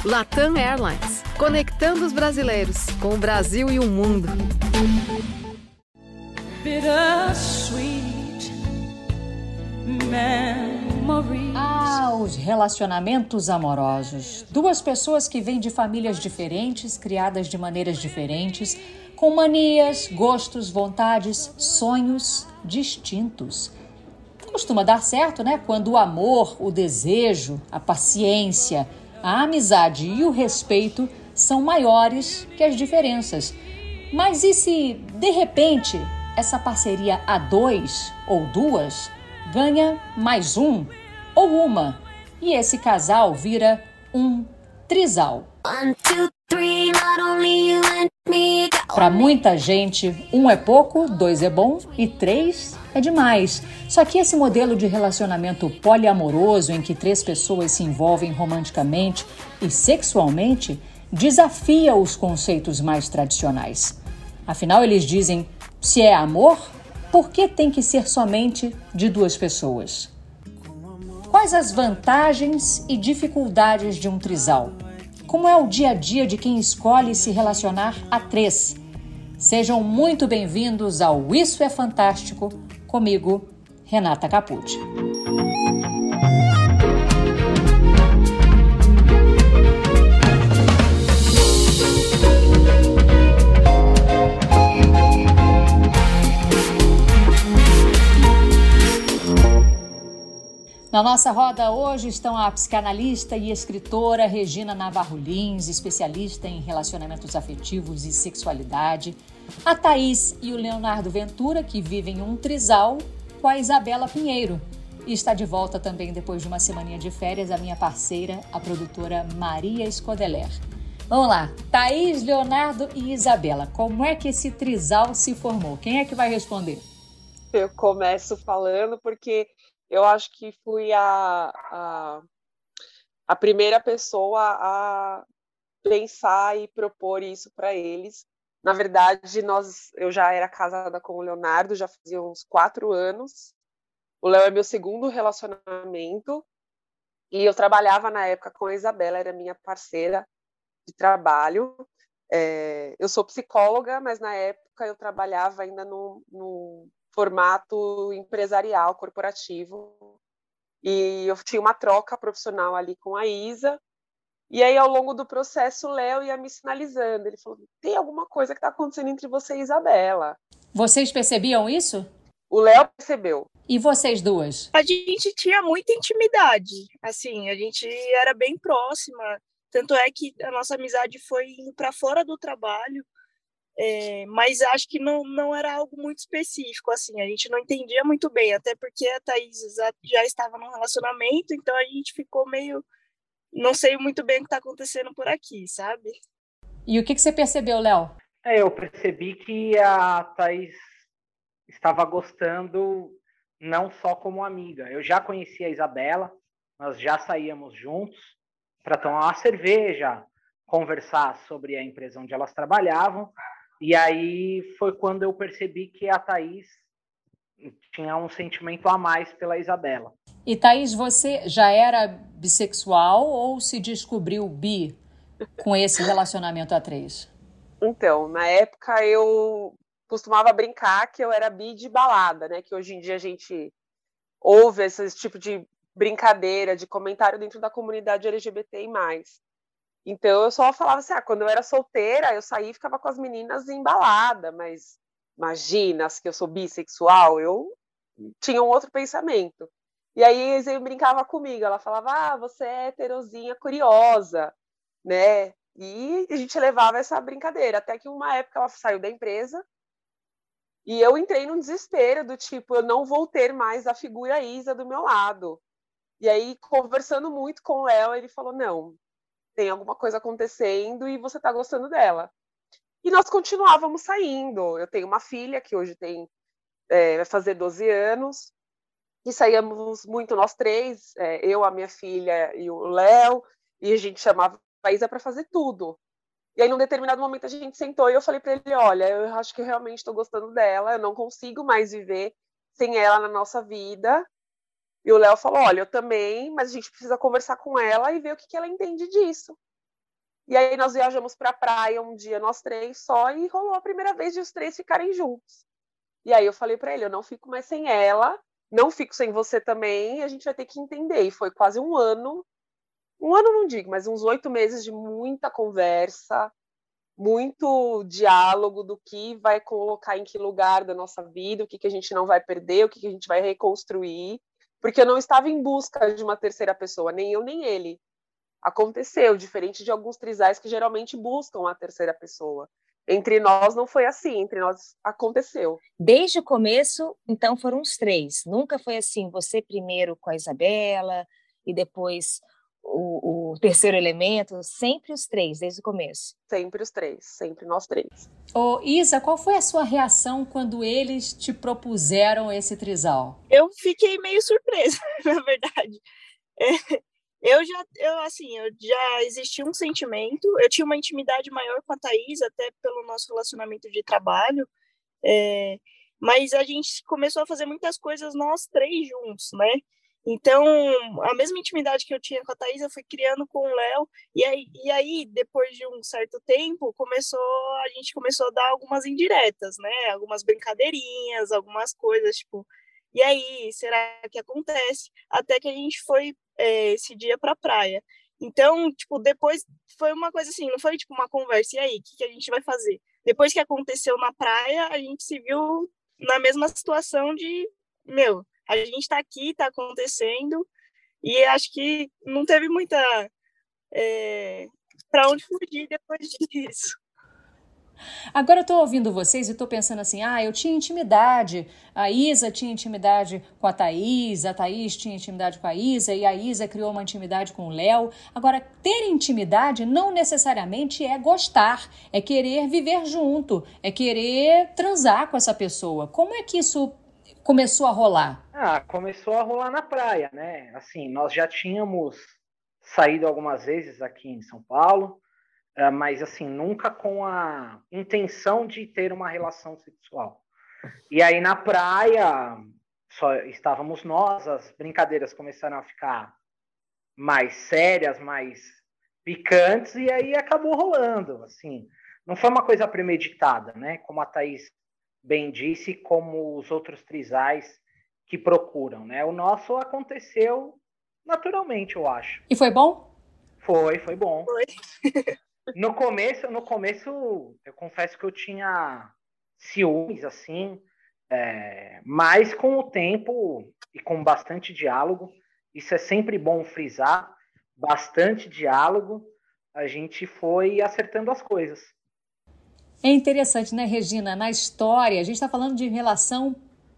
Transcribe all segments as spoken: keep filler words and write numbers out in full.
Latam Airlines, conectando os brasileiros com o Brasil e o mundo. Bittersweet memories. Ah, os relacionamentos amorosos. Duas pessoas que vêm de famílias diferentes, criadas de maneiras diferentes, com manias, gostos, vontades, sonhos distintos. Costuma dar certo, né? Quando o amor, o desejo, a paciência, a amizade e o respeito são maiores que as diferenças. Mas e se, de repente, essa parceria a dois ou duas ganha mais um ou uma e esse casal vira um trisal? Para muita gente, um é pouco, dois é bom e três é demais. Só que esse modelo de relacionamento poliamoroso em que três pessoas se envolvem romanticamente e sexualmente desafia os conceitos mais tradicionais. Afinal, eles dizem, se é amor, por que tem que ser somente de duas pessoas? Quais as vantagens e dificuldades de um trisal? Como é o dia a dia de quem escolhe se relacionar a três? Sejam muito bem-vindos ao Isso é Fantástico, comigo, Renata Capucci. Na nossa roda hoje estão a psicanalista e escritora Regina Navarro Lins, especialista em relacionamentos afetivos e sexualidade, a Thaís e o Leonardo Ventura, que vivem um trisal com a Isabela Pinheiro. E está de volta também, depois de uma semaninha de férias, a minha parceira, a produtora Maria Escodeler. Vamos lá, Thaís, Leonardo e Isabela, como é que esse trisal se formou? Quem é que vai responder? Eu começo falando porque eu acho que fui a, a, a primeira pessoa a pensar e propor isso para eles. Na verdade, nós, eu já era casada com o Leonardo, já fazia uns quatro anos. O Léo é meu segundo relacionamento. E eu trabalhava na época com a Isabela, era minha parceira de trabalho. É, eu sou psicóloga, mas na época eu trabalhava ainda no, no formato empresarial, corporativo. E eu tinha uma troca profissional ali com a Isa. E aí, ao longo do processo, o Léo ia me sinalizando. Ele falou, tem alguma coisa que está acontecendo entre você e Isabela. Vocês percebiam isso? O Léo percebeu. E vocês duas? A gente tinha muita intimidade. Assim, a gente era bem próxima. Tanto é que a nossa amizade foi indo para fora do trabalho. É, mas acho que não, não era algo muito específico, assim, a gente não entendia muito bem, até porque a Thaís já estava num relacionamento, então a gente ficou meio, não sei muito bem o que está acontecendo por aqui, sabe? E o que, que você percebeu, Léo? É, eu percebi que a Thaís estava gostando não só como amiga, eu já conhecia a Isabela, nós já saíamos juntos para tomar uma cerveja, conversar sobre a empresa onde elas trabalhavam. E aí foi quando eu percebi que a Thaís tinha um sentimento a mais pela Isabela. E Thaís, você já era bissexual ou se descobriu bi com esse relacionamento a três? Então, na época eu costumava brincar que eu era bi de balada, né? Que hoje em dia a gente ouve esse tipo de brincadeira, de comentário dentro da comunidade L G B T I mais. Então, eu só falava assim, ah, quando eu era solteira, eu saía e ficava com as meninas em balada, mas imagina, que eu sou bissexual, eu tinha um outro pensamento. E aí, eles brincava comigo, ela falava, ah, você é heterozinha curiosa, né? E a gente levava essa brincadeira, até que uma época ela saiu da empresa e eu entrei num desespero do tipo, eu não vou ter mais a figura Isa do meu lado. E aí, conversando muito com o Léo, ele falou, não, tem alguma coisa acontecendo e você tá gostando dela. E nós continuávamos saindo. Eu tenho uma filha que hoje tem, é, vai fazer doze anos, e saíamos muito nós três, é, eu, a minha filha e o Léo, e a gente chamava a Isa para fazer tudo. E aí, num determinado momento, a gente sentou e eu falei para ele, olha, eu acho que eu realmente estou gostando dela, eu não consigo mais viver sem ela na nossa vida. E o Léo falou, olha, eu também, mas a gente precisa conversar com ela e ver o que, que ela entende disso. E aí nós viajamos para a praia um dia, nós três só, e rolou a primeira vez de os três ficarem juntos. E aí eu falei para ele, eu não fico mais sem ela, não fico sem você também, a gente vai ter que entender. E foi quase um ano, um ano não digo, mas uns oito meses de muita conversa, muito diálogo do que vai colocar em que lugar da nossa vida, o que, que a gente não vai perder, o que, que a gente vai reconstruir, porque eu não estava em busca de uma terceira pessoa, nem eu nem ele. Aconteceu, diferente de alguns trisais que geralmente buscam a terceira pessoa. Entre nós não foi assim, entre nós aconteceu. Desde o começo, então, foram os três. Nunca foi assim, você primeiro com a Isabela e depois o, o terceiro elemento, sempre os três, desde o começo. Sempre os três, sempre nós três. Ô, Isa, qual foi a sua reação quando eles te propuseram esse trisal? Eu fiquei meio surpresa, na verdade. É, eu já, eu, assim, eu já existia um sentimento, eu tinha uma intimidade maior com a Thaís, até pelo nosso relacionamento de trabalho, é, mas a gente começou a fazer muitas coisas nós três juntos, né? Então, a mesma intimidade que eu tinha com a Thaís, eu fui criando com o Léo, e aí, e aí, depois de um certo tempo, começou, a gente começou a dar algumas indiretas, né? Algumas brincadeirinhas, algumas coisas, tipo, e aí, será que acontece? Até que a gente foi é, esse dia pra praia. Então, tipo, depois foi uma coisa assim, não foi tipo uma conversa, e aí, o que, que a gente vai fazer? Depois que aconteceu na praia, a gente se viu na mesma situação de, meu, a gente tá aqui, tá acontecendo, e acho que não teve muita é, para onde fugir depois disso. Agora eu tô ouvindo vocês e tô pensando assim, ah, eu tinha intimidade, a Isa tinha intimidade com a Thaís, a Thaís tinha intimidade com a Isa e a Isa criou uma intimidade com o Léo. Agora, ter intimidade não necessariamente é gostar, é querer viver junto, é querer transar com essa pessoa. Como é que isso começou a rolar? Ah, começou a rolar na praia, né? Assim, nós já tínhamos saído algumas vezes aqui em São Paulo, mas assim, nunca com a intenção de ter uma relação sexual. E aí na praia só estávamos nós, as brincadeiras começaram a ficar mais sérias, mais picantes, e aí acabou rolando, assim. Não foi uma coisa premeditada, né? Como a Thaís bem disse, como os outros trisais que procuram, né? O nosso aconteceu naturalmente, eu acho. E foi bom? Foi, foi bom. Foi. No começo, no começo, eu confesso que eu tinha ciúmes, assim, é, mas com o tempo e com bastante diálogo, isso é sempre bom frisar, bastante diálogo, a gente foi acertando as coisas. É interessante, né, Regina? Na história, a gente está falando de relação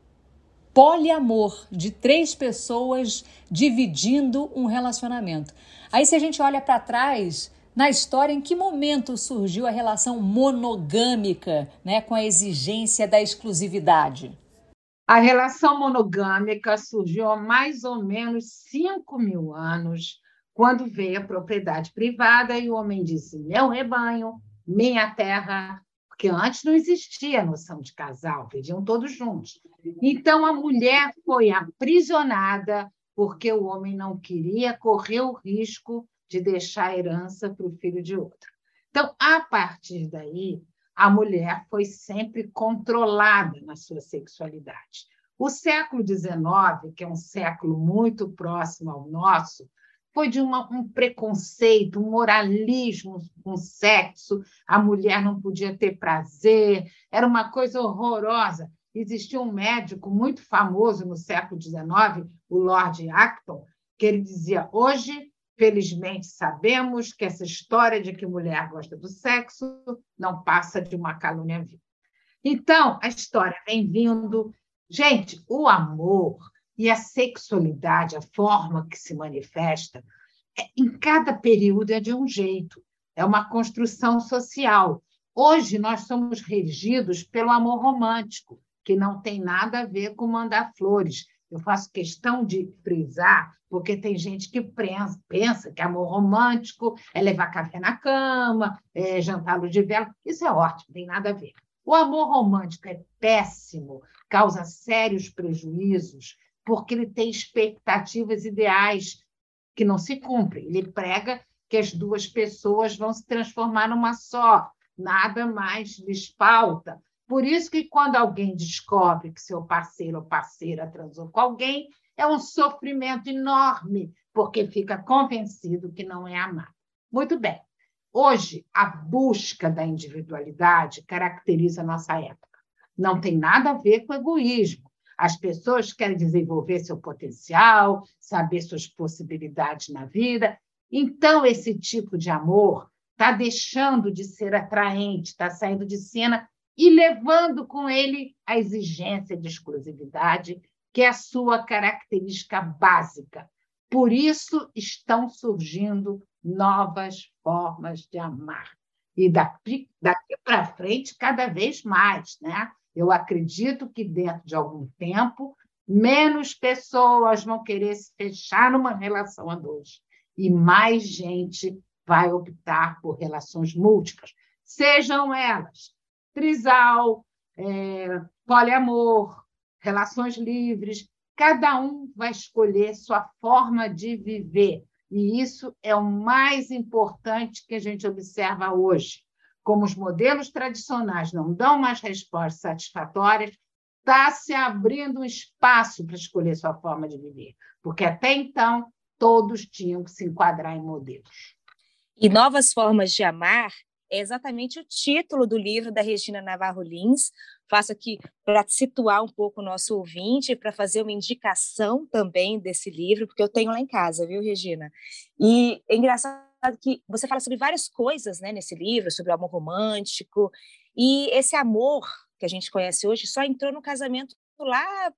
poliamor, de três pessoas dividindo um relacionamento. Aí, se a gente olha para trás, na história, em que momento surgiu a relação monogâmica, né, com a exigência da exclusividade? A relação monogâmica surgiu há mais ou menos cinco mil anos, quando veio a propriedade privada e o homem disse, meu rebanho, minha terra, porque antes não existia a noção de casal, viviam todos juntos. Então, a mulher foi aprisionada porque o homem não queria correr o risco de deixar a herança para o filho de outro. Então, a partir daí, a mulher foi sempre controlada na sua sexualidade. O século dezenove, que é um século muito próximo ao nosso, foi de uma, um preconceito, um moralismo com sexo, a mulher não podia ter prazer, era uma coisa horrorosa. Existia um médico muito famoso no século dezenove, o Lord Acton, que ele dizia, hoje, felizmente, sabemos que essa história de que mulher gosta do sexo não passa de uma calúnia viva. Então, a história vem vindo. Gente, o amor e a sexualidade, a forma que se manifesta, em cada período é de um jeito. É uma construção social. Hoje, nós somos regidos pelo amor romântico, que não tem nada a ver com mandar flores. Eu faço questão de frisar, porque tem gente que pensa que amor romântico é levar café na cama, é jantar luz de vela. Isso é ótimo, não tem nada a ver. O amor romântico é péssimo, causa sérios prejuízos, porque ele tem expectativas ideais que não se cumprem. Ele prega que as duas pessoas vão se transformar numa só, nada mais lhes falta. Por isso que quando alguém descobre que seu parceiro ou parceira transou com alguém, é um sofrimento enorme, porque fica convencido que não é amado. Muito bem. Hoje, a busca da individualidade caracteriza a nossa época. Não tem nada a ver com egoísmo. As pessoas querem desenvolver seu potencial, saber suas possibilidades na vida. Então, esse tipo de amor está deixando de ser atraente, está saindo de cena e levando com ele a exigência de exclusividade, que é a sua característica básica. Por isso estão surgindo novas formas de amar. E daqui, daqui para frente, cada vez mais, né? Eu acredito que, dentro de algum tempo, menos pessoas vão querer se fechar numa relação a dois. E mais gente vai optar por relações múltiplas. Sejam elas trisal, é, poliamor, relações livres. Cada um vai escolher sua forma de viver. E isso é o mais importante que a gente observa hoje. Como os modelos tradicionais não dão mais respostas satisfatórias, está se abrindo um espaço para escolher sua forma de viver, porque até então todos tinham que se enquadrar em modelos. E Novas Formas de Amar é exatamente o título do livro da Regina Navarro Lins. Faço aqui para situar um pouco o nosso ouvinte, para fazer uma indicação também desse livro, porque eu tenho lá em casa, viu, Regina? E é engraçado que você fala sobre várias coisas, né, nesse livro, sobre o amor romântico, e esse amor que a gente conhece hoje só entrou no casamento lá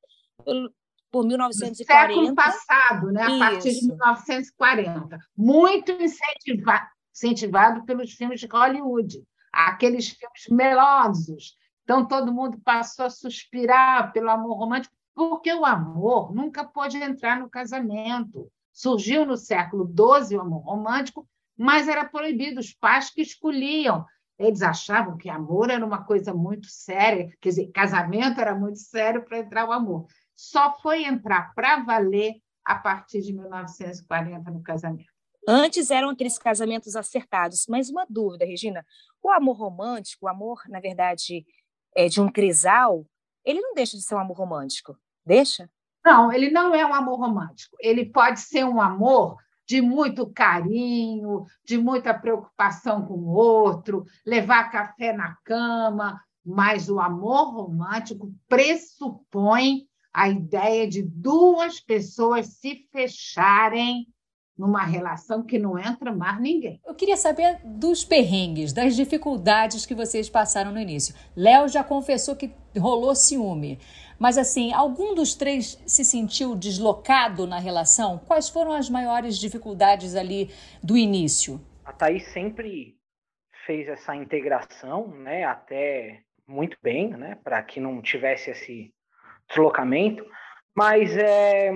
por mil novecentos e quarenta. Século passado, né? A partir de mil novecentos e quarenta. Muito incentivado, incentivado pelos filmes de Hollywood, aqueles filmes melosos. Então, todo mundo passou a suspirar pelo amor romântico, porque o amor nunca pôde entrar no casamento. Surgiu no século doze o amor romântico, mas era proibido, os pais que escolhiam. Eles achavam que amor era uma coisa muito séria, quer dizer, casamento era muito sério para entrar o amor. Só foi entrar para valer a partir de mil novecentos e quarenta no casamento. Antes eram aqueles casamentos acertados, mas uma dúvida, Regina, o amor romântico, o amor, na verdade, é de um trisal, ele não deixa de ser um amor romântico, deixa? Não, ele não é um amor romântico. Ele pode ser um amor de muito carinho, de muita preocupação com o outro, levar café na cama, mas o amor romântico pressupõe a ideia de duas pessoas se fecharem numa relação que não entra mais ninguém. Eu queria saber dos perrengues, das dificuldades que vocês passaram no início. Léo já confessou que rolou ciúme, mas assim, algum dos três se sentiu deslocado na relação? Quais foram as maiores dificuldades ali do início? A Thaís sempre fez essa integração, né, até muito bem, né, para que não tivesse esse deslocamento, mas é...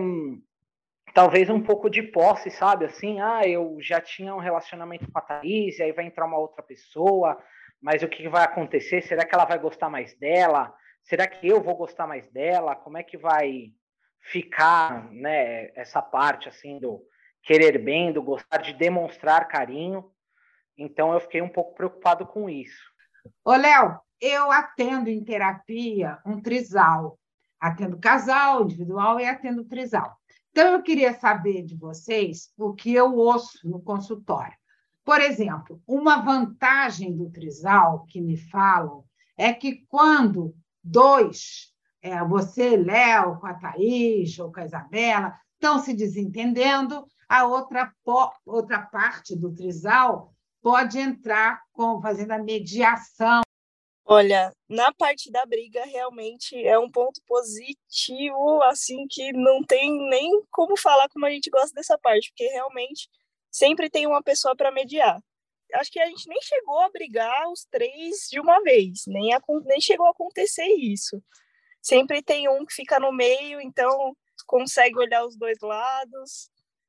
talvez um pouco de posse, sabe? Assim, ah, eu já tinha um relacionamento com a Thaís, e aí vai entrar uma outra pessoa, mas o que vai acontecer? Será que ela vai gostar mais dela? Será que eu vou gostar mais dela? Como é que vai ficar, né, essa parte, assim, do querer bem, do gostar de demonstrar carinho? Então, eu fiquei um pouco preocupado com isso. Ô, Léo, eu atendo em terapia um trisal. Atendo casal, individual e atendo trisal. Então, eu queria saber de vocês o que eu ouço no consultório. Por exemplo, uma vantagem do trisal que me falam é que quando dois, é, você, Léo, com a Thaís ou com a Isabela, estão se desentendendo, a outra, outra parte do trisal pode entrar com, fazendo a mediação. Olha, na parte da briga, realmente é um ponto positivo, assim, que não tem nem como falar como a gente gosta dessa parte, porque realmente sempre tem uma pessoa para mediar. Acho que a gente nem chegou a brigar os três de uma vez, nem, a, nem chegou a acontecer isso. Sempre tem um que fica no meio, então consegue olhar os dois lados,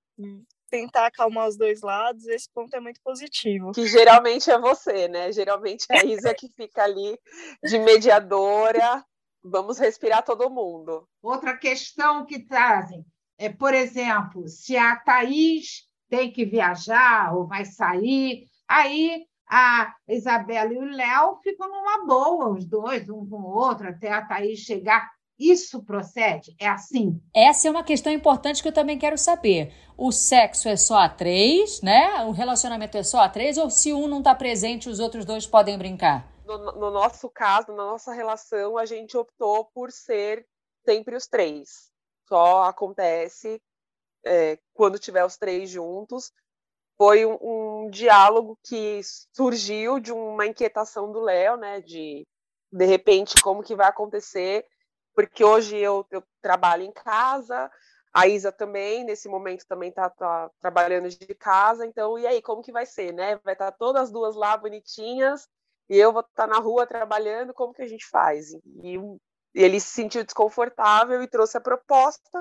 tentar acalmar os dois lados, esse ponto é muito positivo. Que geralmente é você, né? Geralmente é a Isa que fica ali de mediadora, vamos respirar todo mundo. Outra questão que trazem é, por exemplo, se a Thaís tem que viajar ou vai sair. Aí a Isabela e o Léo ficam numa boa, os dois, um com o outro, até a Thaís chegar. Isso procede? É assim? Essa é uma questão importante que eu também quero saber. O sexo é só a três, né? O relacionamento é só a três, ou se um não está presente, os outros dois podem brincar? No, no nosso caso, na nossa relação, a gente optou por ser sempre os três. Só acontece é, quando tiver os três juntos. Foi um, um diálogo que surgiu de uma inquietação do Léo, né? De, de repente, como que vai acontecer, porque hoje eu, eu trabalho em casa, a Isa também, nesse momento, também está tá trabalhando de casa, então, e aí, como que vai ser, né? Vai estar tá todas as duas lá bonitinhas, e eu vou estar tá na rua trabalhando, como que a gente faz? E, e ele se sentiu desconfortável e trouxe a proposta.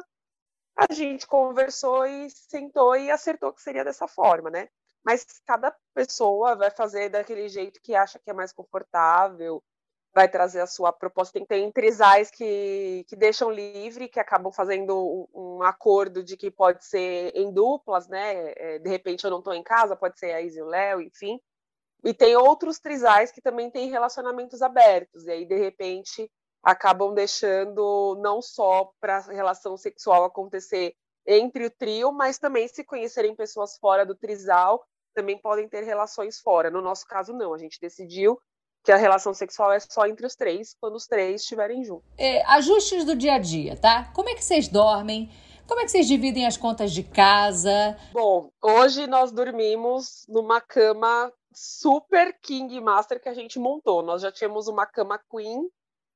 A gente conversou e sentou e acertou que seria dessa forma, né? Mas cada pessoa vai fazer daquele jeito que acha que é mais confortável, vai trazer a sua proposta. Tem, tem trisais que, que deixam livre, que acabam fazendo um, um acordo de que pode ser em duplas, né? É, de repente eu não estou em casa, pode ser a Isa e o Léo, enfim. E tem outros trisais que também têm relacionamentos abertos, e aí, de repente, acabam deixando não só para a relação sexual acontecer entre o trio, mas também se conhecerem pessoas fora do trisal, também podem ter relações fora. No nosso caso, não. A gente decidiu que a relação sexual é só entre os três, quando os três estiverem juntos. É, ajustes do dia a dia, tá? Como é que vocês dormem? Como é que vocês dividem as contas de casa? Bom, hoje nós dormimos numa cama super King Master que a gente montou. Nós já tínhamos uma cama Queen,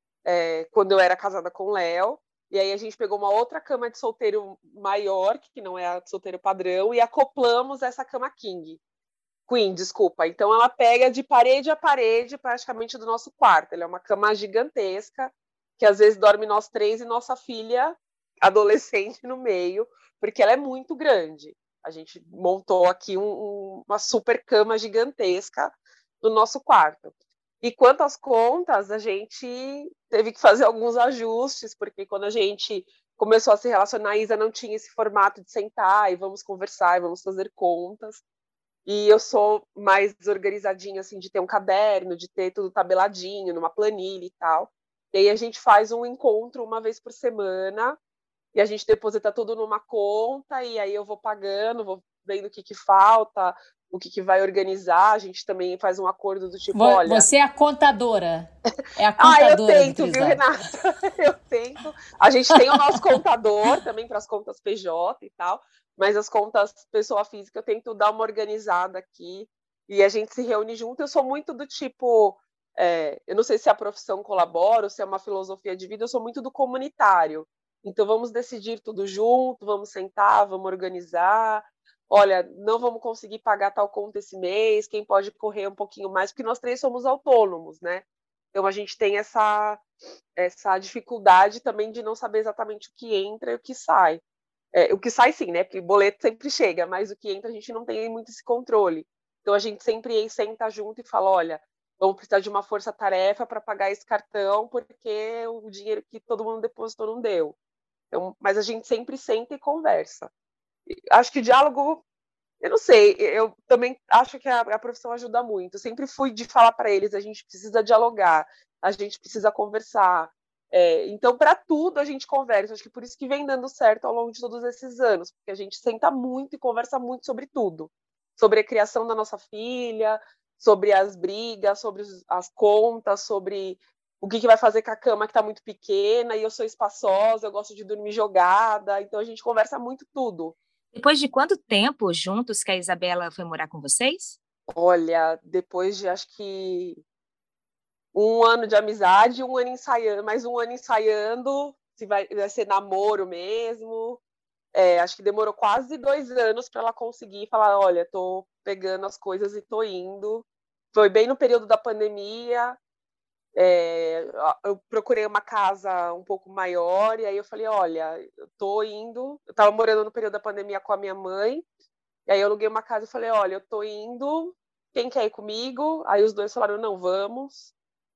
é, quando eu era casada com o Léo, e aí a gente pegou uma outra cama de solteiro maior, que não é a de solteiro padrão, e acoplamos essa cama King. Queen, desculpa. Então ela pega de parede a parede praticamente do nosso quarto. Ela é uma cama gigantesca, que às vezes dorme nós três e nossa filha adolescente no meio, porque ela é muito grande. A gente montou aqui um, um, uma super cama gigantesca no nosso quarto. E quanto às contas, a gente teve que fazer alguns ajustes, porque quando a gente começou a se relacionar, a Isa não tinha esse formato de sentar e vamos conversar e vamos fazer contas. E eu sou mais organizadinha, assim, de ter um caderno, de ter tudo tabeladinho, numa planilha e tal. E aí a gente faz um encontro uma vez por semana, e a gente deposita tudo numa conta, e aí eu vou pagando, vou vendo o que que falta, o que que vai organizar. A gente também faz um acordo do tipo, Vo- olha... Você é a contadora. É a Ah, eu contadora do tento, viu, trisal. Renata? Eu tento. A gente tem o nosso contador também para as contas P J e tal, mas as contas pessoa física eu tento dar uma organizada aqui e a gente se reúne junto. Eu sou muito do tipo, é, eu não sei se a profissão colabora ou se é uma filosofia de vida, eu sou muito do comunitário. Então vamos decidir tudo junto, vamos sentar, vamos organizar. Olha, não vamos conseguir pagar tal conta esse mês, quem pode correr um pouquinho mais, porque nós três somos autônomos, né? Então a gente tem essa, essa dificuldade também de não saber exatamente o que entra e o que sai. É, o que sai sim, né? Porque o boleto sempre chega, mas o que entra a gente não tem muito esse controle. Então a gente sempre senta junto e fala, olha, vamos precisar de uma força-tarefa para pagar esse cartão, porque o dinheiro que todo mundo depositou não deu. Então, mas a gente sempre senta e conversa. Acho que o diálogo, eu não sei, eu também acho que a, a profissão ajuda muito. Eu sempre fui de falar para eles, a gente precisa dialogar, a gente precisa conversar. É, então, para tudo a gente conversa. Acho que por isso que vem dando certo ao longo de todos esses anos, porque a gente senta muito e conversa muito sobre tudo. Sobre a criação da nossa filha, sobre as brigas, sobre as contas, sobre o que, que vai fazer com a cama que está muito pequena, e eu sou espaçosa, eu gosto de dormir jogada, então a gente conversa muito tudo. Depois de quanto tempo juntos que a Isabela foi morar com vocês? Olha, depois de acho que um ano de amizade, um ano ensaiando, mais um ano ensaiando, se vai, vai ser namoro mesmo. É, acho que demorou quase dois anos para ela conseguir falar, olha, tô pegando as coisas e tô indo. Foi bem no período da pandemia. É, eu procurei uma casa um pouco maior e aí eu falei, olha, eu tô indo. Eu tava morando no período da pandemia com a minha mãe. E aí eu aluguei uma casa e falei, olha, eu tô indo. Quem quer ir comigo? Aí os dois falaram, não, vamos.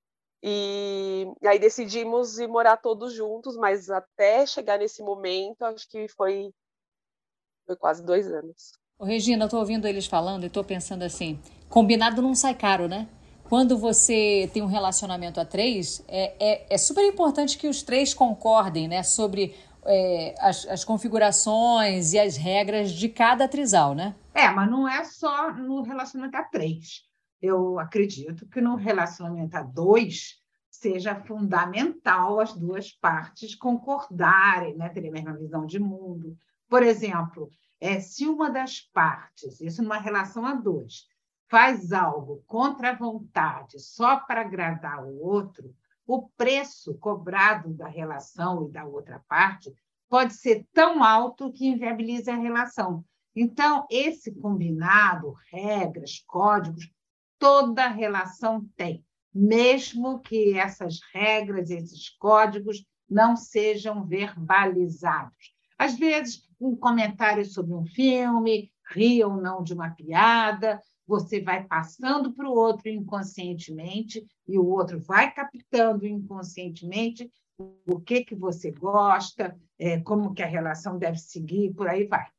E, e aí decidimos ir morar todos juntos, mas até chegar nesse momento, acho que foi, foi quase dois anos. Ô, Regina, eu tô ouvindo eles falando e tô pensando assim, combinado não sai caro, né? Quando você tem um relacionamento a três, é, é, é super importante que os três concordem, né, sobre é, as, as configurações e as regras de cada trisal, né? É, mas não é só no relacionamento a três. Eu acredito que no relacionamento a dois seja fundamental as duas partes concordarem, né, terem a mesma visão de mundo. Por exemplo, é, se uma das partes, isso numa relação a dois, faz algo contra a vontade só para agradar o outro, o preço cobrado da relação e da outra parte pode ser tão alto que inviabiliza a relação. Então, esse combinado, regras, códigos, toda relação tem, mesmo que essas regras, esses códigos não sejam verbalizados. Às vezes, um comentário sobre um filme, rir ou não de uma piada, você vai passando para o outro inconscientemente e o outro vai captando inconscientemente o que, que você gosta, é, como que a relação deve seguir, por aí vai.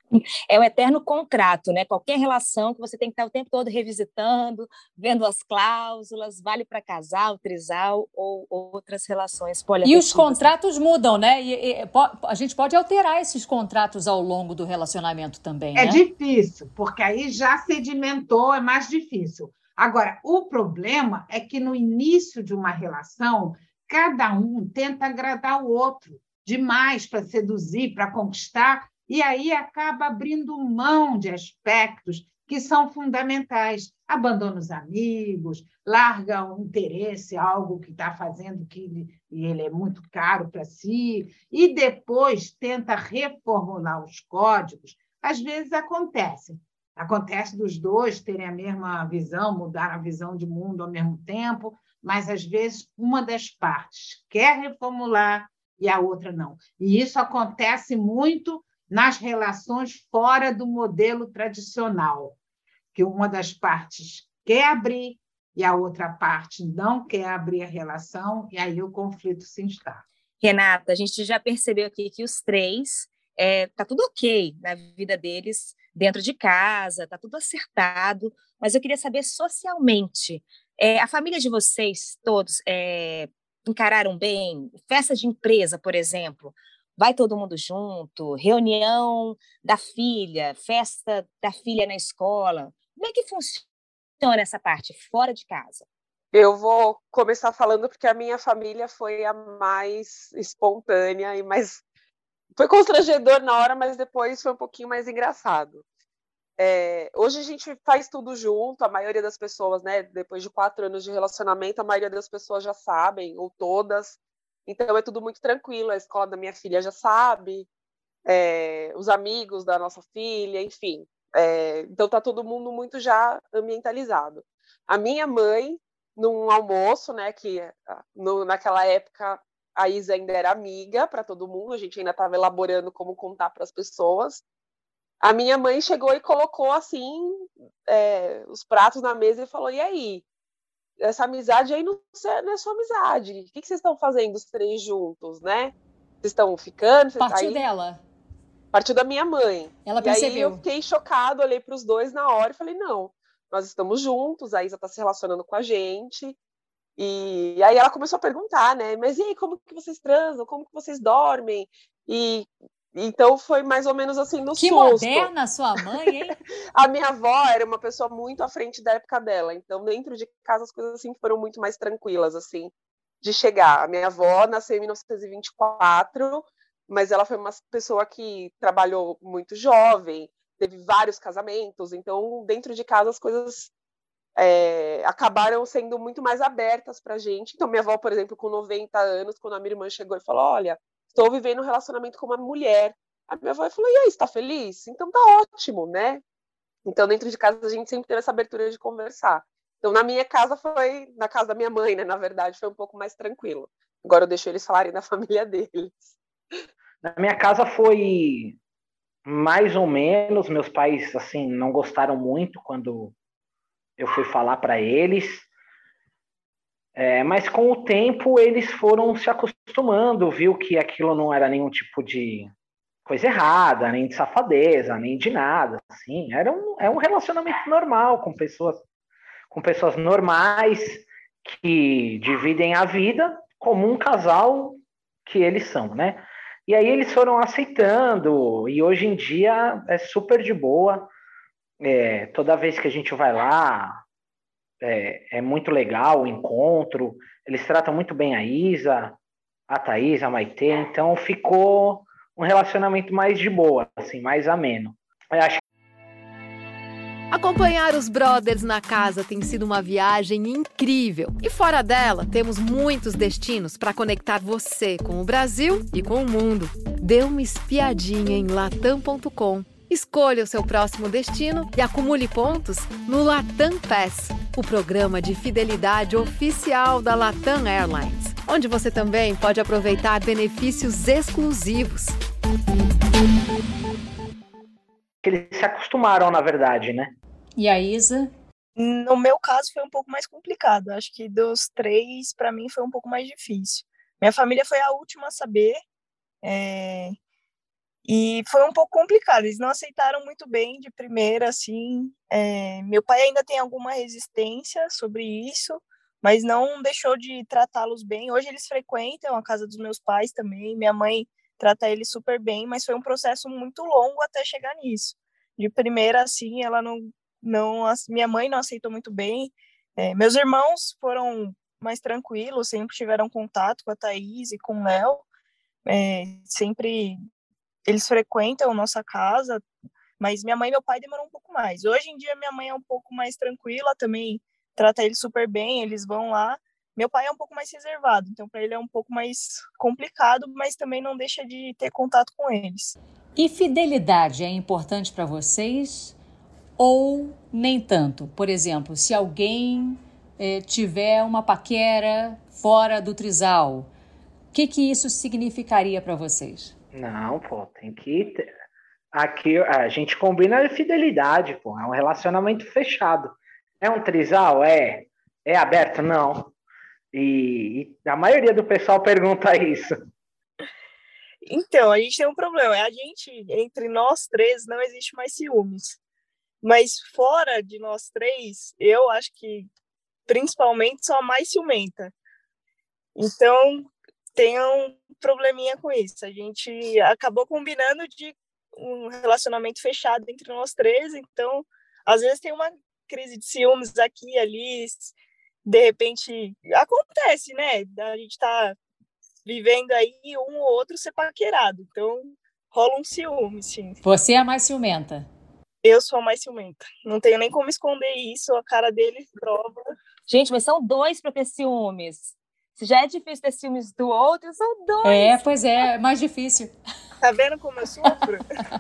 É o eterno contrato, né? Qualquer relação que você tem que estar o tempo todo revisitando, vendo as cláusulas, vale para casal, trisal ou outras relações poliafetivas. E os contratos mudam, né? E, e, a gente pode alterar esses contratos ao longo do relacionamento também, É né? difícil, porque aí já sedimentou, é mais difícil. Agora, o problema é que no início de uma relação, cada um tenta agradar o outro demais para seduzir, para conquistar, e aí acaba abrindo mão de aspectos que são fundamentais. Abandona os amigos, larga o interesse, algo que está fazendo que ele, e ele é muito caro para si, e depois tenta reformular os códigos. Às vezes acontece. Acontece dos dois terem a mesma visão, mudar a visão de mundo ao mesmo tempo, mas, às vezes, uma das partes quer reformular e a outra não. E isso acontece muito nas relações fora do modelo tradicional, que uma das partes quer abrir e a outra parte não quer abrir a relação, e aí o conflito se instala. Renata, a gente já percebeu aqui que os três, é, tá tudo ok na vida deles, dentro de casa, tá tudo acertado, mas eu queria saber socialmente, é, a família de vocês todos é, encararam bem? Festa de empresa, por exemplo, vai todo mundo junto, reunião da filha, festa da filha na escola. Como é que funciona essa parte fora de casa? Eu vou começar falando porque a minha família foi a mais espontânea e mais... Foi constrangedor na hora, mas depois foi um pouquinho mais engraçado. É, hoje a gente faz tudo junto, a maioria das pessoas, né, depois de quatro anos de relacionamento, a maioria das pessoas já sabem, ou todas. Então é tudo muito tranquilo, a escola da minha filha já sabe, é, os amigos da nossa filha, enfim. É, então tá todo mundo muito já ambientalizado. A minha mãe, num almoço, né, que no, naquela época a Isa ainda era amiga para todo mundo, a gente ainda estava elaborando como contar para as pessoas. A minha mãe chegou e colocou assim é, os pratos na mesa e falou: e aí? Essa amizade aí não é sua amizade. O que vocês estão fazendo os três juntos, né? Vocês estão ficando? Vocês... Partiu aí... dela. Partiu da minha mãe. Ela e percebeu. aí eu fiquei chocada, olhei para os dois na hora e falei: não, nós estamos juntos, a Isa está se relacionando com a gente. E aí ela começou a perguntar, né? Mas e aí, como que vocês transam? Como que vocês dormem? E então foi mais ou menos assim no que susto. Que moderna sua mãe, hein? A minha avó era uma pessoa muito à frente da época dela. Então, dentro de casa, as coisas assim foram muito mais tranquilas, assim, de chegar. A minha avó nasceu em mil novecentos e vinte e quatro, mas ela foi uma pessoa que trabalhou muito jovem, teve vários casamentos. Então, dentro de casa, as coisas é, acabaram sendo muito mais abertas pra gente. Então, minha avó, por exemplo, com noventa anos, quando a minha irmã chegou e falou: olha, estou vivendo um relacionamento com uma mulher. A minha avó falou: e aí, está feliz? Então tá ótimo, né? Então, dentro de casa, a gente sempre teve essa abertura de conversar. Então, na minha casa foi, na casa da minha mãe, né? Na verdade, foi um pouco mais tranquilo. Agora eu deixo eles falarem da família deles. Na minha casa foi mais ou menos. Meus pais, assim, não gostaram muito quando eu fui falar para eles. É, mas com o tempo eles foram se acostumando, viu que aquilo não era nenhum tipo de, coisa errada, nem de safadeza, nem de nada, assim. Era um, é um relacionamento normal com pessoas, com pessoas normais que dividem a vida como um casal que eles são, né? E aí eles foram aceitando, e hoje em dia é super de boa. É, toda vez que a gente vai lá, é, é muito legal o encontro, eles tratam muito bem a Isa, a Thaís, a Maitê, então ficou um relacionamento mais de boa, assim, mais ameno. Eu acho Acompanhar os brothers na casa tem sido uma viagem incrível. E fora dela, temos muitos destinos para conectar você com o Brasil e com o mundo. Dê uma espiadinha em latam ponto com. Escolha o seu próximo destino e acumule pontos no Latam Pass, o programa de fidelidade oficial da Latam Airlines, onde você também pode aproveitar benefícios exclusivos. Eles se acostumaram, na verdade, né? E a Isa? No meu caso foi um pouco mais complicado. Acho que dos três, para mim, foi um pouco mais difícil. Minha família foi a última a saber, é... e foi um pouco complicado. Eles não aceitaram muito bem de primeira, assim. É... Meu pai ainda tem alguma resistência sobre isso, mas não deixou de tratá-los bem. Hoje eles frequentam a casa dos meus pais também. Minha mãe trata eles super bem, mas foi um processo muito longo até chegar nisso. De primeira, assim, ela não... não minha mãe não aceitou muito bem. É, meus irmãos foram mais tranquilos, sempre tiveram contato com a Thaís e com o Léo. É, sempre eles frequentam nossa casa, mas minha mãe e meu pai demoram um pouco mais. Hoje em dia, minha mãe é um pouco mais tranquila, também trata eles super bem, eles vão lá. Meu pai é um pouco mais reservado, então para ele é um pouco mais complicado, mas também não deixa de ter contato com eles. E fidelidade é importante para vocês ou nem tanto? Por exemplo, se alguém eh, tiver uma paquera fora do trisal, o que, que isso significaria para vocês? Não, pô, tem que ter... Aqui a gente combina a fidelidade, pô, é um relacionamento fechado. É um trisal? É. É aberto? Não. E, e a maioria do pessoal pergunta isso. Então, a gente tem um problema. A gente, entre nós três, não existe mais ciúmes. Mas fora de nós três, eu acho que principalmente sou a mais ciumenta. Então, tem um probleminha com isso. A gente acabou combinando de um relacionamento fechado entre nós três. Então, às vezes tem uma crise de ciúmes aqui e ali. De repente, acontece, né? A gente tá vivendo aí um ou outro ser paquerado. Então, rola um ciúme, sim. Você é a mais ciumenta? Eu sou a mais ciumenta. Não tenho nem como esconder isso. A cara dele prova. Gente, mas são dois para ter ciúmes. Se já é difícil ter ciúmes do outro, são dois. É, pois é, é mais difícil. Tá vendo como eu sofro?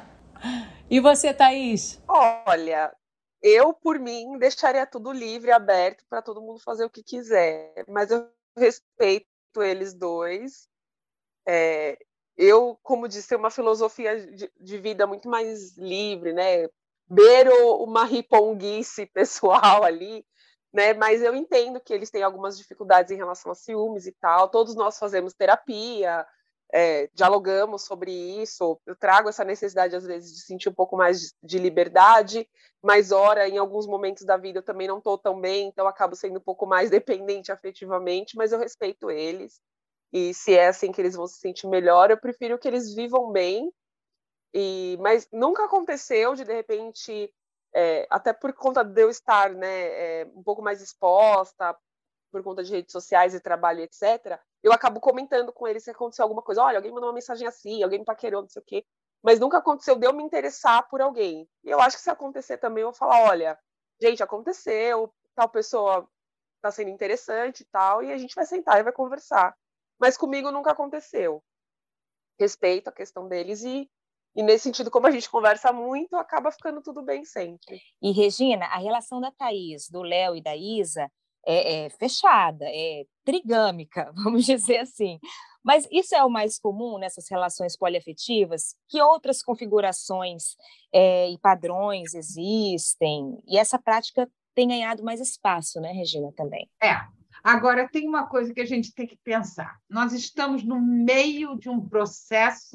E você, Thaís? Olha, eu, por mim, deixaria tudo livre, aberto, para todo mundo fazer o que quiser. Mas eu respeito eles dois. É, eu, como disse, tenho uma filosofia de, de vida muito mais livre, né? Beiro uma riponguice pessoal ali, né? Mas eu entendo que eles têm algumas dificuldades em relação a ciúmes e tal. Todos nós fazemos terapia, é, dialogamos sobre isso. Eu trago essa necessidade, às vezes, de sentir um pouco mais de, de liberdade, mas, ora, em alguns momentos da vida eu também não estou tão bem, então acabo sendo um pouco mais dependente afetivamente, mas eu respeito eles. E se é assim que eles vão se sentir melhor, eu prefiro que eles vivam bem. E, mas nunca aconteceu de, de repente, é, até por conta de eu estar, né, é, um pouco mais exposta, por conta de redes sociais e trabalho, etcétera, eu acabo comentando com eles se aconteceu alguma coisa. Olha, alguém mandou uma mensagem assim, alguém me paquerou, não sei o quê. Mas nunca aconteceu de eu me interessar por alguém. E eu acho que se acontecer também, eu vou falar, olha, gente, aconteceu, tal pessoa está sendo interessante e tal, e a gente vai sentar e vai conversar. Mas comigo nunca aconteceu. Respeito a questão deles e, e nesse sentido, como a gente conversa muito, acaba ficando tudo bem sempre. E, Regina, a relação da Thaís, do Léo e da Isa é, é fechada, é trigâmica, vamos dizer assim. Mas isso é o mais comum nessas relações poliafetivas? Que outras configurações é, e padrões existem? E essa prática tem ganhado mais espaço, né, Regina, também? É. Agora, tem uma coisa que a gente tem que pensar. Nós estamos no meio de um processo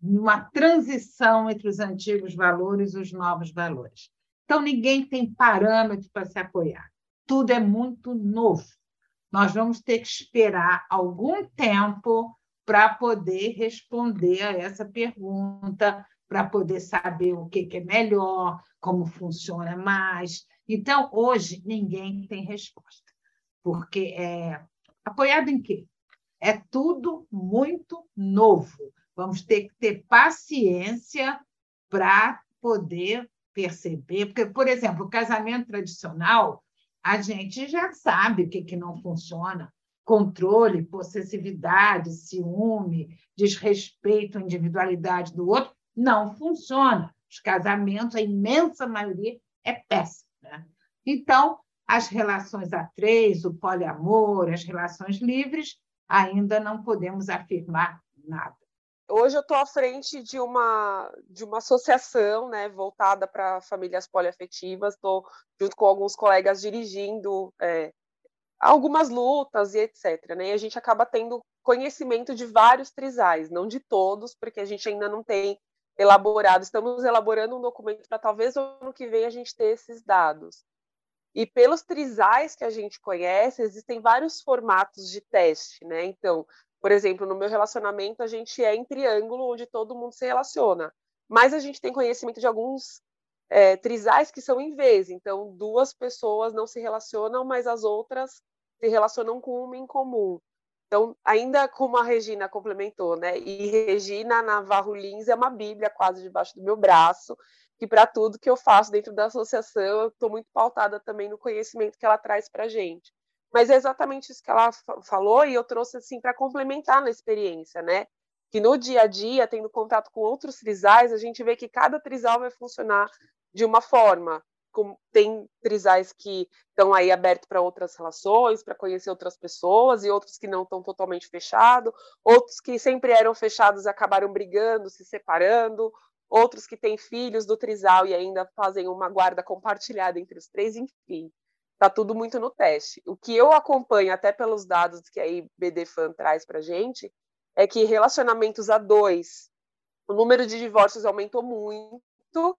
numa transição entre os antigos valores e os novos valores. Então, ninguém tem parâmetro para se apoiar. Tudo é muito novo. Nós vamos ter que esperar algum tempo para poder responder a essa pergunta, para poder saber o que é melhor, como funciona mais. Então, hoje, ninguém tem resposta. Porque é apoiado em quê? É tudo muito novo. Vamos ter que ter paciência para poder perceber. Porque, por exemplo, o casamento tradicional, a gente já sabe o que, que não funciona. Controle, possessividade, ciúme, desrespeito à individualidade do outro, não funciona. Os casamentos, a imensa maioria, é péssimo, né? Então, as relações a três, o poliamor, as relações livres, ainda não podemos afirmar nada. Hoje eu estou à frente de uma, de uma associação, né, voltada para famílias poliafetivas. Estou junto com alguns colegas dirigindo é, algumas lutas e etcétera. Né? E a gente acaba tendo conhecimento de vários trisais, não de todos, porque a gente ainda não tem elaborado. Estamos elaborando um documento para talvez no ano que vem a gente ter esses dados. E pelos trisais que a gente conhece, existem vários formatos de teste, né? Então, por exemplo, no meu relacionamento, a gente é em triângulo, onde todo mundo se relaciona. Mas a gente tem conhecimento de alguns é, trisais que são em vez. Então, duas pessoas não se relacionam, mas as outras se relacionam com uma em comum. Então, ainda como a Regina complementou, né? E Regina Navarro Lins é uma bíblia quase debaixo do meu braço, que para tudo que eu faço dentro da associação, eu estou muito pautada também no conhecimento que ela traz para a gente. Mas é exatamente isso que ela falou, e eu trouxe assim para complementar na experiência, né? Que no dia a dia, tendo contato com outros trisais, a gente vê que cada trisal vai funcionar de uma forma. Como tem trisais que estão aí abertos para outras relações, para conhecer outras pessoas, e outros que não estão totalmente fechados, outros que sempre eram fechados e acabaram brigando, se separando, outros que têm filhos do trisal e ainda fazem uma guarda compartilhada entre os três, enfim. Está tudo muito no teste. O que eu acompanho, até pelos dados que a I B D F A M traz para a gente, é que relacionamentos a dois, o número de divórcios aumentou muito,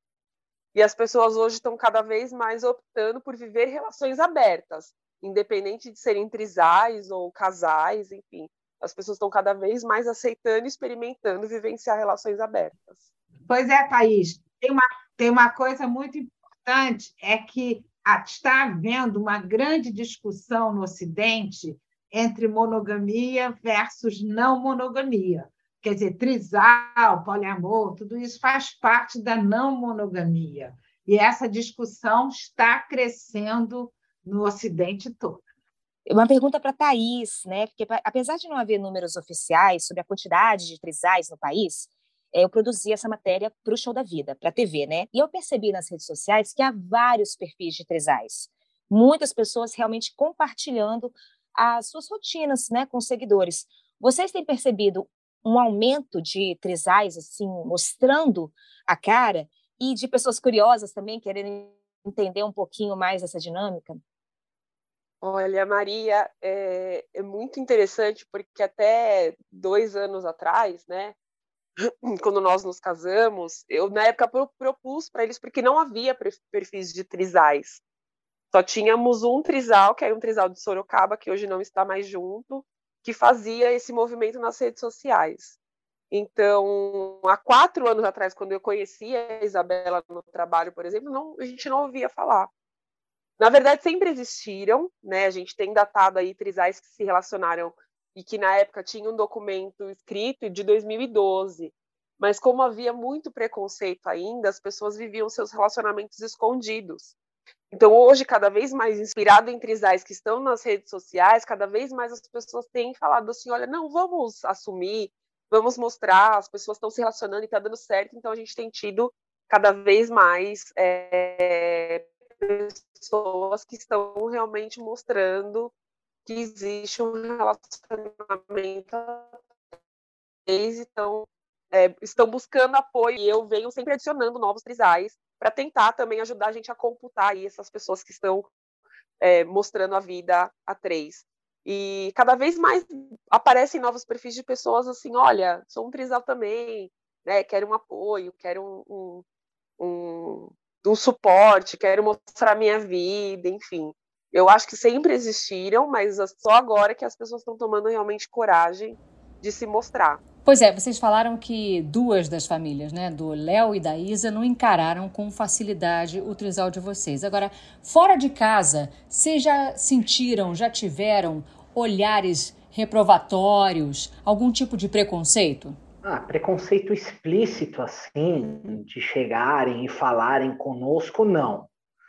e as pessoas hoje estão cada vez mais optando por viver relações abertas, independente de serem trisais ou casais, enfim. As pessoas estão cada vez mais aceitando e experimentando vivenciar relações abertas. Pois é, Thaís. Tem uma, tem uma coisa muito importante, é que está havendo uma grande discussão no Ocidente entre monogamia versus não monogamia. Quer dizer, trisal, poliamor, tudo isso faz parte da não monogamia. E essa discussão está crescendo no Ocidente todo. Uma pergunta para a Thaís, né? Porque apesar de não haver números oficiais sobre a quantidade de trisais no país, eu produzi essa matéria para o Show da Vida, para a T V, né? E eu percebi nas redes sociais que há vários perfis de trisais. Muitas pessoas realmente compartilhando as suas rotinas, né, com os seguidores. Vocês têm percebido um aumento de trisais, assim, mostrando a cara, e de pessoas curiosas também, querendo entender um pouquinho mais essa dinâmica? Olha, Maria, é, é muito interessante, porque até dois anos atrás, né, quando nós nos casamos, eu, na época, propus para eles, porque não havia perfis de trisais. Só tínhamos um trisal, que era um trisal de Sorocaba, que hoje não está mais junto, que fazia esse movimento nas redes sociais. Então, há quatro anos atrás, quando eu conheci a Isabela no trabalho, por exemplo, não, a gente não ouvia falar. Na verdade, sempre existiram, né? A gente tem datado aí trisais que se relacionaram e que na época tinham um documento escrito de dois mil e doze. Mas como havia muito preconceito ainda, as pessoas viviam seus relacionamentos escondidos. Então, hoje, cada vez mais inspirado em trisais que estão nas redes sociais, cada vez mais as pessoas têm falado assim, olha, não, vamos assumir, vamos mostrar, as pessoas estão se relacionando e está dando certo, então a gente tem tido cada vez mais é, pessoas que estão realmente mostrando que existe um relacionamento, eles estão, é, estão buscando apoio, e eu venho sempre adicionando novos trisais para tentar também ajudar a gente a computar aí essas pessoas que estão é, mostrando a vida a três. E cada vez mais aparecem novos perfis de pessoas assim, olha, sou um trisal também, né? Quero um apoio, quero um, um, um, um suporte, quero mostrar minha vida, enfim. Eu acho que sempre existiram, mas só agora que as pessoas estão tomando realmente coragem de se mostrar. Pois é, vocês falaram que duas das famílias, né, do Léo e da Isa, não encararam com facilidade o trisal de vocês. Agora, fora de casa, vocês já sentiram, já tiveram olhares reprovatórios, algum tipo de preconceito? Ah, preconceito explícito, assim, de chegarem e falarem conosco, não.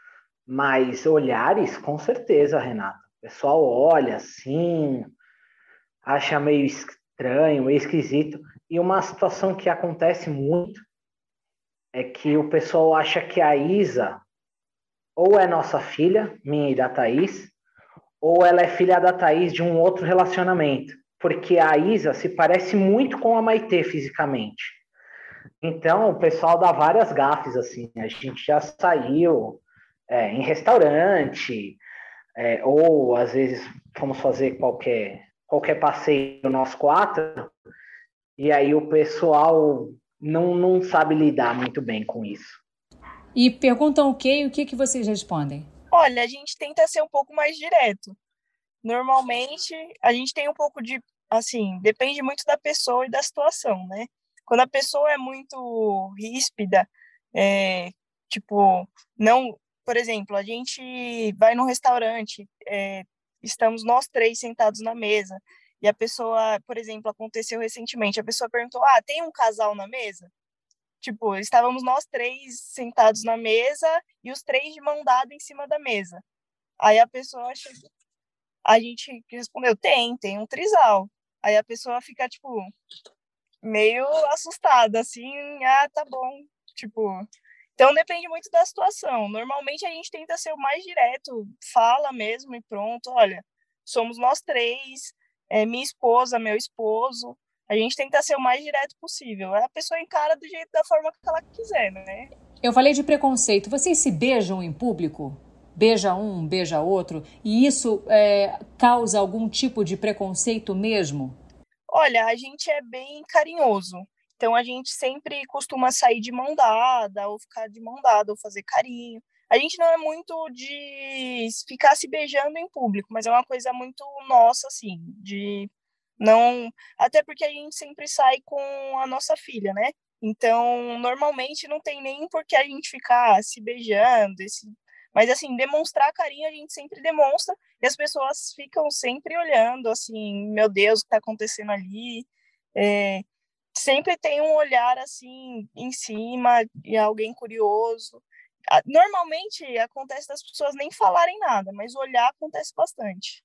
Mas olhares, com certeza, Renata. O pessoal olha assim, acha meio estranho, meio esquisito. E uma situação que acontece muito é que o pessoal acha que a Isa ou é nossa filha, minha e da Thaís, ou ela é filha da Thaís de um outro relacionamento. Porque a Isa se parece muito com a Maitê fisicamente. Então, o pessoal dá várias gafes, assim. A gente já saiu é, em restaurante, é, ou às vezes fomos fazer qualquer, qualquer passeio nós quatro, e aí o pessoal não, não sabe lidar muito bem com isso. E perguntam o quê e o que, que vocês respondem? Olha, a gente tenta ser um pouco mais direto. Normalmente, a gente tem um pouco de, assim, depende muito da pessoa e da situação, né? Quando a pessoa é muito ríspida, é, tipo, não, por exemplo, a gente vai num restaurante, é, estamos nós três sentados na mesa, e a pessoa, por exemplo, aconteceu recentemente, a pessoa perguntou, ah, tem um casal na mesa? Tipo, estávamos nós três sentados na mesa e os três de mão dada em cima da mesa. Aí a pessoa chegou, a gente respondeu, tem, tem um trisal. Aí a pessoa fica, tipo, meio assustada, assim, ah, tá bom, tipo... Então, depende muito da situação. Normalmente, a gente tenta ser o mais direto, fala mesmo e pronto, olha, somos nós três, é, minha esposa, meu esposo, a gente tenta ser o mais direto possível. A pessoa encara do jeito, da forma que ela quiser, né? Eu falei de preconceito. Vocês se beijam em público? Beija um, beija outro? E isso é, causa algum tipo de preconceito mesmo? Olha, a gente é bem carinhoso. Então, a gente sempre costuma sair de mão dada, ou ficar de mão dada, ou fazer carinho. A gente não é muito de ficar se beijando em público, mas é uma coisa muito nossa, assim, de não... Até porque a gente sempre sai com a nossa filha, né? Então, normalmente não tem nem por que a gente ficar se beijando, esse... mas, assim, demonstrar carinho a gente sempre demonstra, e as pessoas ficam sempre olhando, assim, meu Deus, o que está acontecendo ali? É... Sempre tem um olhar, assim, em cima, e alguém curioso. Normalmente, acontece das pessoas nem falarem nada, mas olhar acontece bastante.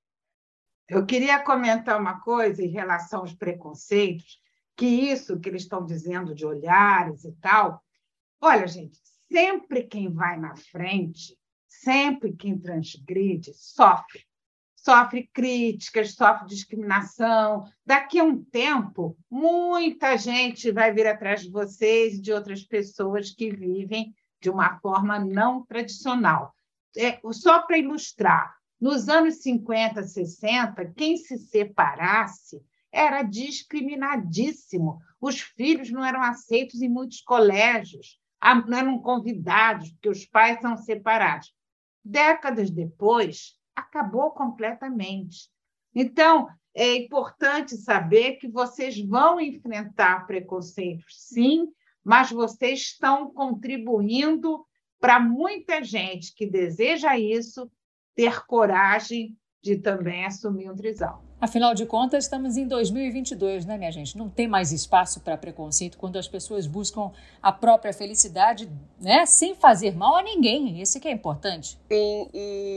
Eu queria comentar uma coisa em relação aos preconceitos, que isso que eles estão dizendo de olhares e tal. Olha, gente, sempre quem vai na frente, sempre quem transgride, sofre. Sofre críticas, sofre discriminação. Daqui a um tempo, muita gente vai vir atrás de vocês e de outras pessoas que vivem de uma forma não tradicional. É, só para ilustrar, nos anos cinquenta, sessenta, quem se separasse era discriminadíssimo. Os filhos não eram aceitos em muitos colégios, não eram convidados, porque os pais são separados. Décadas depois, acabou completamente. Então, é importante saber que vocês vão enfrentar preconceitos, sim, mas vocês estão contribuindo para muita gente que deseja isso ter coragem de também assumir um trisal. Afinal de contas, estamos em dois mil e vinte e dois, né, minha gente? Não tem mais espaço para preconceito quando as pessoas buscam a própria felicidade, né, sem fazer mal a ninguém. Isso que é importante. Sim,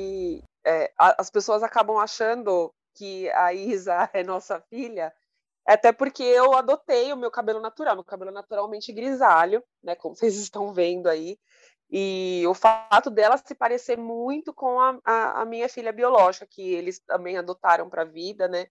e é, as pessoas acabam achando que a Isa é nossa filha, até porque eu adotei o meu cabelo natural. Meu cabelo é naturalmente grisalho, né, como vocês estão vendo aí. E o fato dela se parecer muito com a, a, a minha filha biológica, que eles também adotaram para a vida, né?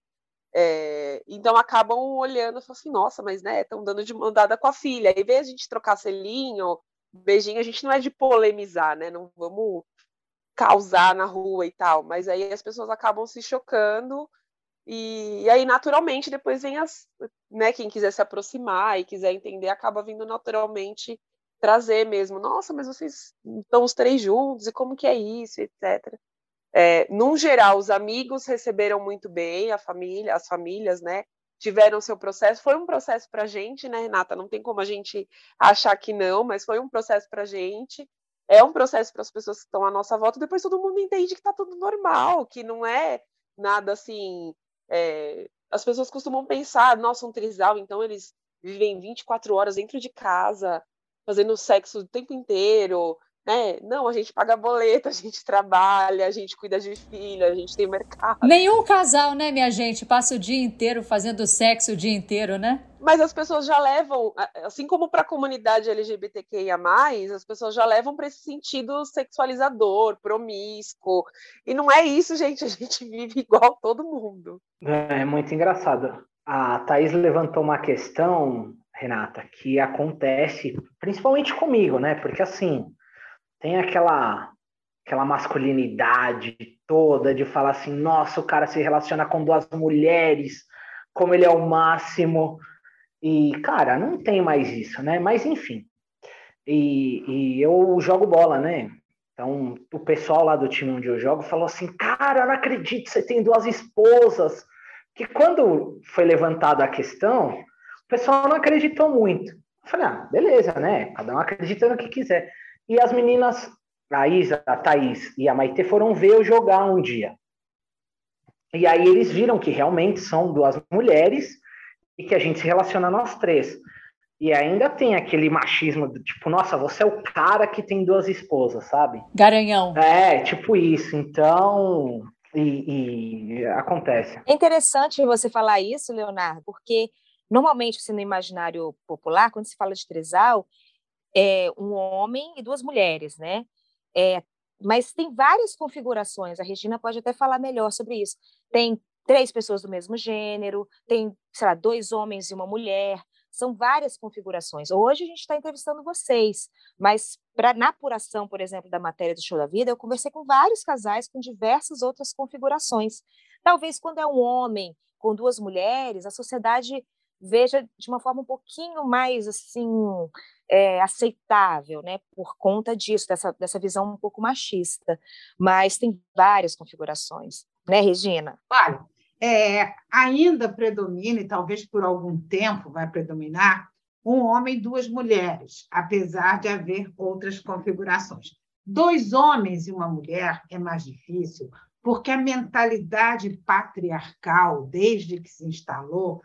É, então acabam olhando e falam assim, nossa, mas né, estão dando de mão dada com a filha. Aí, em vez de a gente trocar selinho, beijinho, a gente não é de polemizar, né? Não vamos causar na rua e tal. Mas aí as pessoas acabam se chocando E, e aí, naturalmente, depois vem as, né, quem quiser se aproximar e quiser entender, acaba vindo naturalmente trazer mesmo. Nossa, mas vocês estão os três juntos, e como que é isso, etcétera. É, num geral, os amigos receberam muito bem, a família, as famílias, né, tiveram seu processo. Foi um processo para a gente, né, Renata? Não tem como a gente achar que não, mas foi um processo para a gente. É um processo para as pessoas que estão à nossa volta. Depois todo mundo entende que está tudo normal, que não é nada assim. É, as pessoas costumam pensar, nossa, um trisal, então eles vivem vinte e quatro horas dentro de casa, fazendo sexo o tempo inteiro, né? Não, a gente paga boleto, a gente trabalha, a gente cuida de filho, a gente tem mercado. Nenhum casal, né, minha gente, passa o dia inteiro fazendo sexo o dia inteiro, né? Mas as pessoas já levam, assim como para a comunidade L G B T Q I A mais, as pessoas já levam para esse sentido sexualizador, promíscuo. E não é isso, gente. A gente vive igual todo mundo. É muito engraçado. A Thaís levantou uma questão, Renata, que acontece principalmente comigo, né? Porque assim, tem aquela, aquela masculinidade toda de falar assim, nossa, o cara se relaciona com duas mulheres, como ele é o máximo. E, cara, não tem mais isso, né? Mas, enfim. E, e eu jogo bola, né? Então, o pessoal lá do time onde eu jogo falou assim, cara, eu não acredito, você tem duas esposas. Que quando foi levantada a questão, o pessoal não acreditou muito. Eu falei, ah, beleza, né? Cada um acredita no que quiser. E as meninas, a Isa, a Thaís e a Maitê foram ver eu jogar um dia. E aí eles viram que realmente são duas mulheres e que a gente se relaciona nós três. E ainda tem aquele machismo do tipo, nossa, você é o cara que tem duas esposas, sabe? Garanhão. É, tipo isso. Então, e, e acontece. É interessante você falar isso, Leonardo, porque normalmente, assim, no imaginário popular, quando se fala de trisal, é um homem e duas mulheres, né? É, mas tem várias configurações, a Regina pode até falar melhor sobre isso. Tem três pessoas do mesmo gênero, tem, sei lá, dois homens e uma mulher, são várias configurações. Hoje a gente está entrevistando vocês, mas pra, na apuração, por exemplo, da matéria do Show da Vida, eu conversei com vários casais com diversas outras configurações. Talvez quando é um homem com duas mulheres, a sociedade veja de uma forma um pouquinho mais assim é, aceitável, né? Por conta disso, dessa, dessa visão um pouco machista. Mas tem várias configurações, né, Regina? Olha, é, ainda predomina, e talvez por algum tempo vai predominar, um homem e duas mulheres, apesar de haver outras configurações. Dois homens e uma mulher é mais difícil, porque a mentalidade patriarcal, desde que se instalou,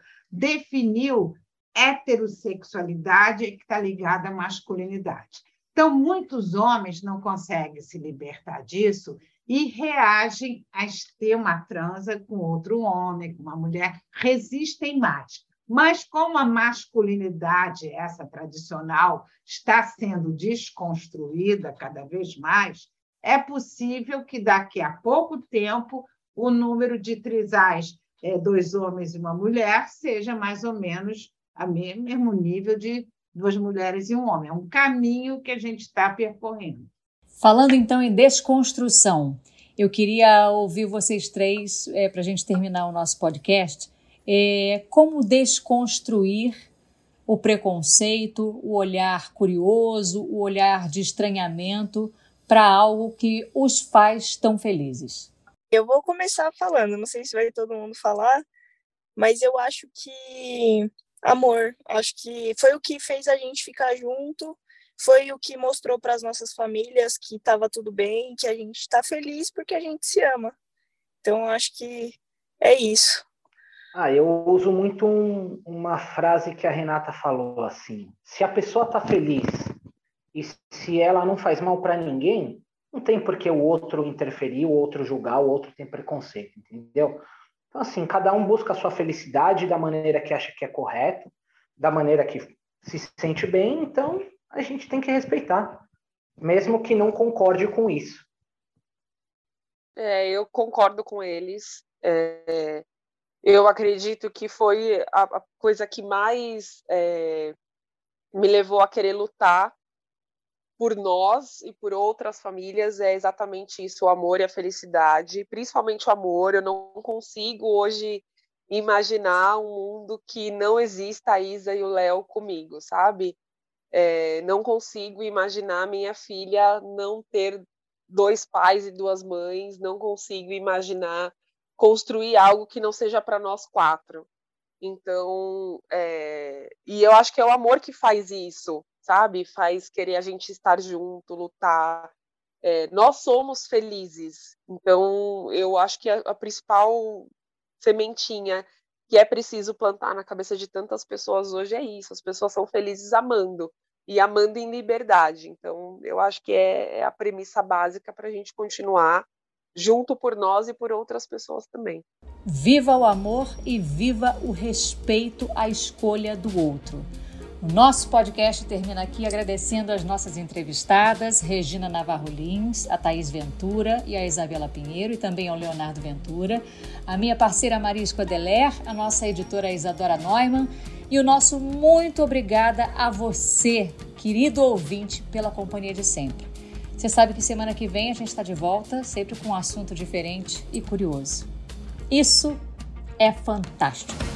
definiu heterossexualidade que está ligada à masculinidade. Então, muitos homens não conseguem se libertar disso e reagem a ter uma transa com outro homem, com uma mulher, resistem mais. Mas como a masculinidade, essa tradicional, está sendo desconstruída cada vez mais, é possível que daqui a pouco tempo o número de trisais, é, dois homens e uma mulher, seja mais ou menos o mesmo nível de duas mulheres e um homem. É um caminho que a gente está percorrendo. Falando então em desconstrução, eu queria ouvir vocês três, é, para a gente terminar o nosso podcast, é, como desconstruir o preconceito, o olhar curioso, o olhar de estranhamento para algo que os faz tão felizes. Eu vou começar falando, não sei se vai todo mundo falar, mas eu acho que amor, acho que foi o que fez a gente ficar junto, foi o que mostrou para as nossas famílias que estava tudo bem, que a gente está feliz porque a gente se ama. Então, acho que é isso. Ah, eu uso muito um, uma frase que a Renata falou, assim, se a pessoa está feliz e se ela não faz mal para ninguém, não tem por que o outro interferir, o outro julgar, o outro tem preconceito, entendeu? Então, assim, cada um busca a sua felicidade da maneira que acha que é correto, da maneira que se sente bem, então a gente tem que respeitar, mesmo que não concorde com isso. É, eu concordo com eles. É, eu acredito que foi a, a coisa que mais é, me levou a querer lutar por nós e por outras famílias, é exatamente isso, o amor e a felicidade, principalmente o amor. Eu não consigo hoje imaginar um mundo que não exista a Isa e o Léo comigo, sabe? É, não consigo imaginar minha filha não ter dois pais e duas mães, não consigo imaginar construir algo que não seja para nós quatro. Então, é... e eu acho que é o amor que faz isso, sabe? Faz querer a gente estar junto, lutar. É, nós somos felizes. Então, eu acho que a, a principal sementinha que é preciso plantar na cabeça de tantas pessoas hoje é isso. As pessoas são felizes amando, e amando em liberdade. Então, eu acho que é, é a premissa básica para a gente continuar junto por nós e por outras pessoas também. Viva o amor e viva o respeito à escolha do outro. O nosso podcast termina aqui agradecendo as nossas entrevistadas, Regina Navarro Lins, a Thaís Ventura e a Isabela Pinheiro, e também ao Leonardo Ventura, a minha parceira Marisco Adeler, a nossa editora Isadora Neumann, e o nosso muito obrigada a você, querido ouvinte, pela companhia de sempre. Você sabe que semana que vem a gente está de volta, sempre com um assunto diferente e curioso. Isso é fantástico.